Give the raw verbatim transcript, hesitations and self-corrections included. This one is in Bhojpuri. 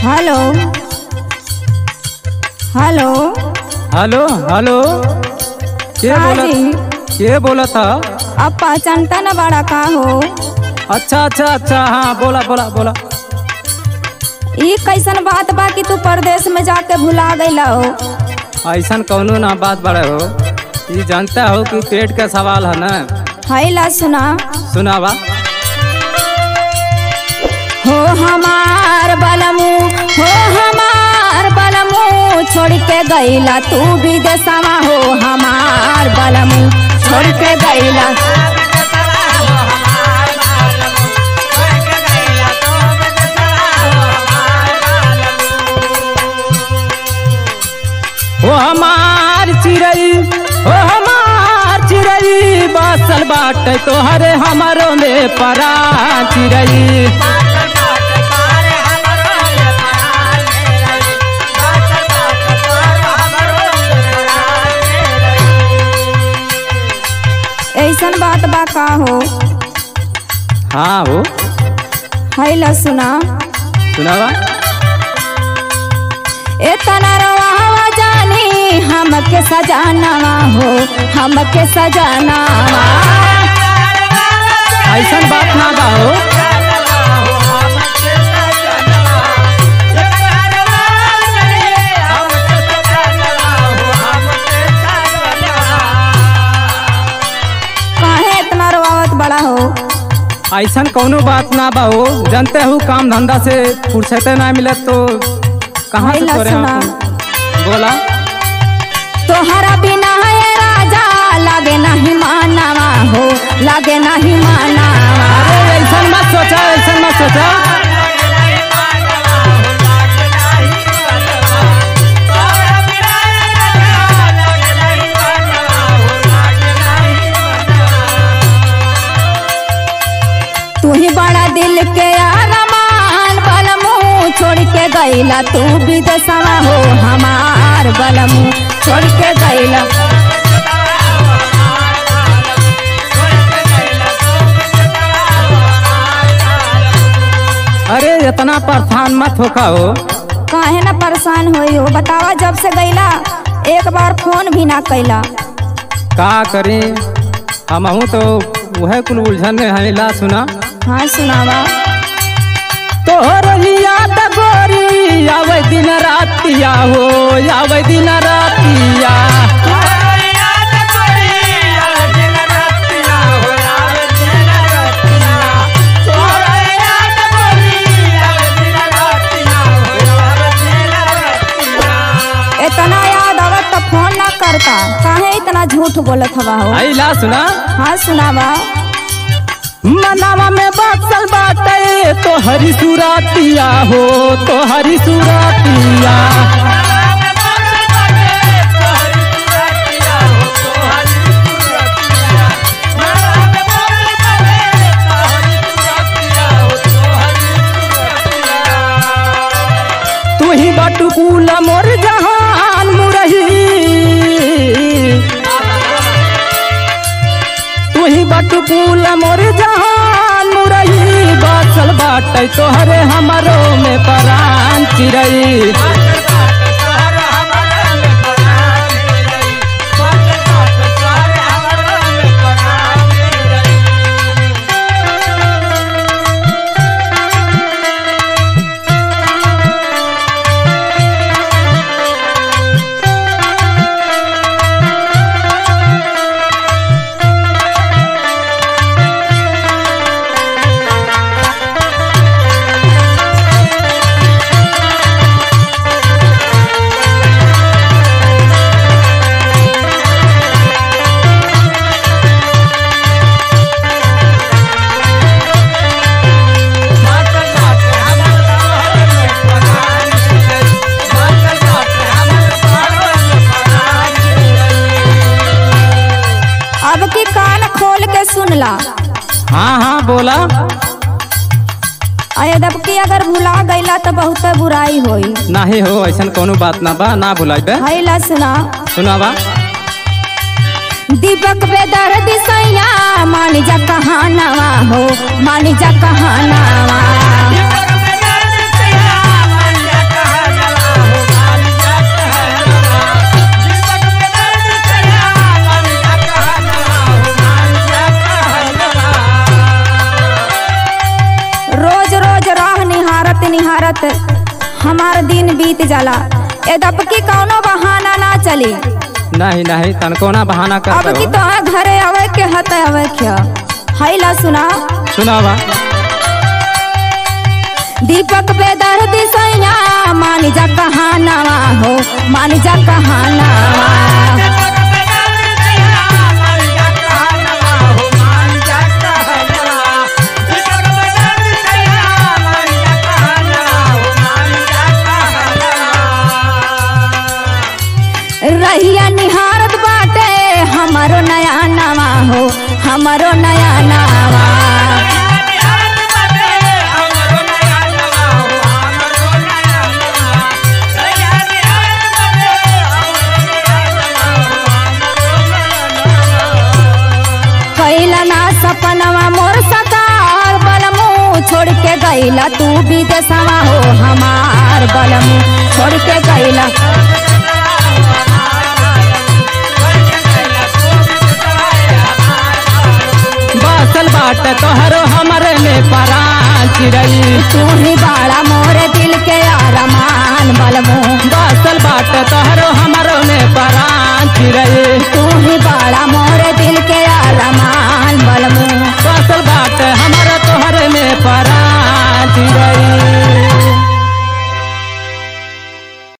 हेलो हेलो हेलो हेलो के हाँ बोला जी। के बोला था? अब पहचानता न बड़ा का हो। अच्छा अच्छा अच्छा हाँ बोला बोला बोला। ये कैसन बात बा कि तू परदेश में जाके भुला गईला हो। ऐसा कौनो ना बात बड़े हो, ये जानता हो कि पेट का सवाल है ना। है ला सुना सुनावा। हो हमार बलमू हो हमार बलमू छोड़ के गईला तू विदेशवा हो हमार बलमू छोड़ के गईला। हो हमार चिड़ई हो हमार चिड़ई बासल बाटे तोहरे हमारो में परा चिड़ई। ऐसन बात बा का हो। हाँ हो है ला सुना। सुनावा। इतना रवा जानी हमके सजानावा हो हमके सजानावा। ऐसा बात ना बा हो। काहे इतना रवावत बड़ा हो। ऐसा कौनो बात ना बा हो। जानते हो काम धंधा से फुर्सत ना मिले तो कहाँ से है ला करे सुना। हम? बोला। तोहरा बिना है राजा लागे नहीं मानावा हो लागे नहीं मानावा। अरे ऐसा मत सोचा ऐसा मत सोचा। तू ही बड़ा दिल के अरमान बलमू छोड़ के गईला तू विदेशवा हो हमार बलमू छोड़ के गईला। अरे इतना परेशान मत होका हो। काहे ना परेशान होई हो बतावा। जब से गईला एक बार फोन भी ना कैला। का करी हम हूँ तो वह कुल उलझन में है। ला सुना। हाँ सुनावा। तोहर याद गोरी आवे दिन रातिया हो आवे दिन रातिया। इतना याद आवत तो फोन ना करता। काहे इतना झूठ बोलत हवा हो। आई ला सुना। हाँ सुनावा। मनावा में बासल बाटे तो हरी सुरातिया हो तो हरी सुरातिया। तू ही बाटू कूला मोर जहान मुरही तू ही बाटू कूला मोर जहान मुरही बासल बाटे तोहरे हमारो में परान चिड़ई। अब की कान खोल के सुन ला। हाँ हाँ बोला। अरे दब की अगर भुला गईला तो बहुत बुराई होई। नहीं हो ऐसा कोनो बात ना बा ना भुलाइबे। है ला सुना। सुनावा। दीपक बेदर्द सैया मान जा कहानावा हो मान जा कहानावा। निहारत निहारत हमार दिन बीत जाला। ए दबकी कौनो बहाना ना चली। नहीं नहीं तनको ना बहाना कर अब की तो घरे आवे के हत आवे क्या हैला सुना सुनावा। दीपक पे दर्द सैया मान जा कहानावा हो मान जा कहानावा। रहिया निहारत बाटे हमारो नया नवा हो हमारो नया नवा। कैला ना सपनवा मोर सकार बलमू छोड़ के गईला तू विदेशवा हो हमार बलमू छोड़ के गईला। बसल बाट तोहरो हमरे में परान चिरई। तू ही बाड़ा मोरे दिल के अरमान बलमू। बसल बाट तोहरो हमरो में परान चिरई। तू ही बाड़ा मोरे